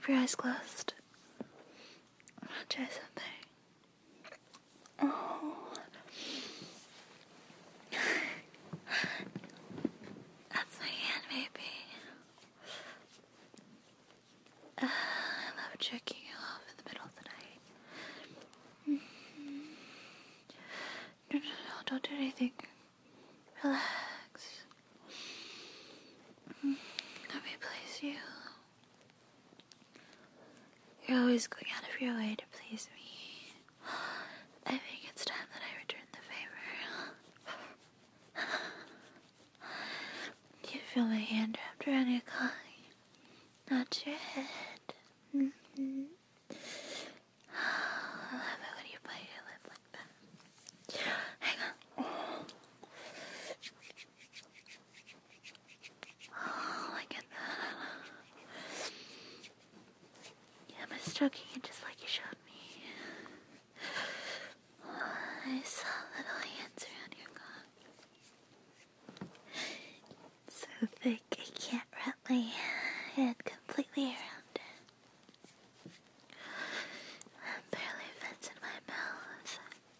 keep your eyes closed. I'm gonna try something. Oh. That's my hand, baby. I love jerking you off in the middle of the night. No, don't do anything. Relax. Let me please you. You're always going out of your way to please me. I think it's time that I return the favor. You feel my hand wrapped around your collar, not your head. I love it when you bite your lip like that. Hang on. Oh, look at that. Yeah, I'm stroking it just like you showed me. I saw little hands around your cock. It's so thick I can't wrap my head completely around it. It barely fits in my mouth.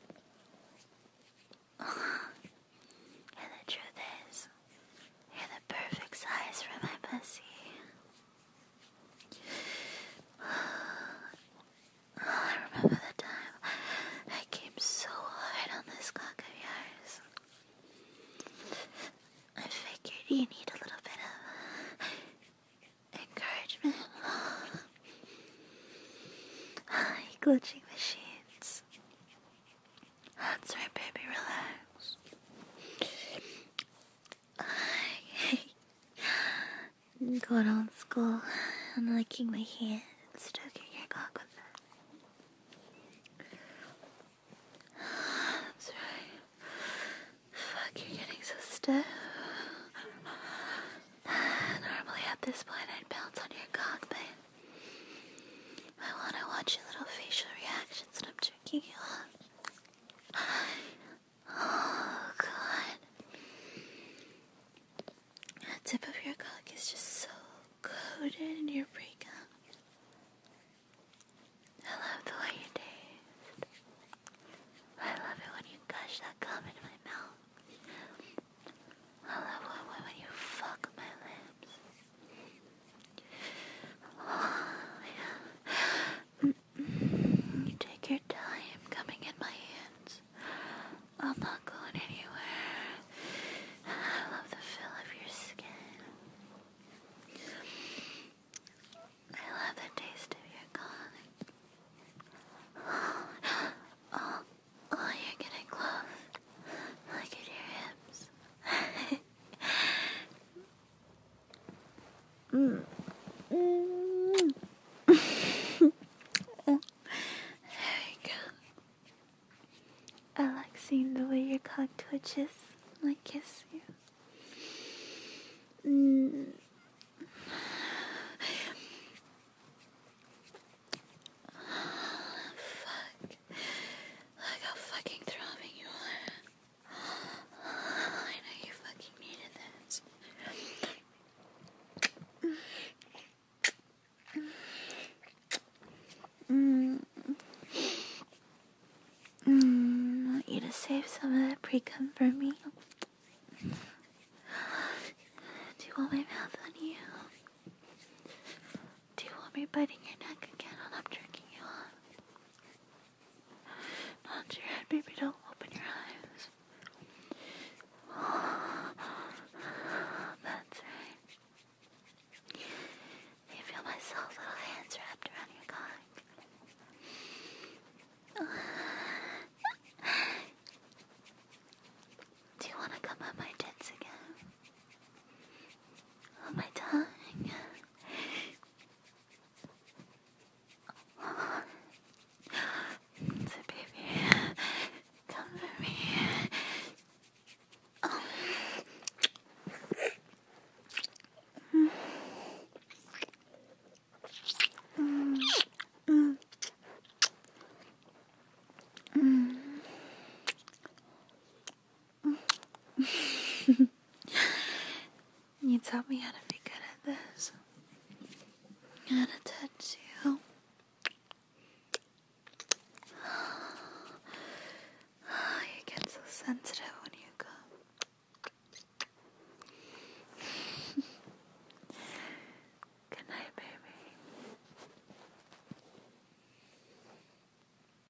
And the truth is, you're the perfect size for my pussy. I remember the time I came so hard on this cock of yours. I figured you need a little bit of encouragement. Glitching the sheets. That's right, baby, relax. Going on school and licking my hand and stroking your cock with it. That's right. Fuck, you're getting so stiff. Normally at this point I'd bounce on your cock, but I want to watch your little facial reactions when I'm jerking you off. Oh, God. The tip of your cock is just so coated in your pre-cum. I love the way you taste. I love it when you gush that cum into my mouth. I love it when you fuck my lips. Oh, yeah. You take your time coming in my hands. I'm not going anywhere. I love the feel of your skin. I love the taste of your cock. Oh, you're getting close. Look at your hips. There you go. I like seeing the way your cock twitches when I kiss you. Fuck. Look how fucking throbbing you are. I know you fucking needed this. I want you to save some of that pre-cum for me. Do you want my mouth on you? Do you want me biting your neck again when I'm jerking you off? Nod your head, baby, don't open your eyes. That's right. You feel my soft little hands wrapped around your cock. Do you want to come on my tits again? On my tongue? So baby, come for me. You taught me how to be good at this. I'm gonna touch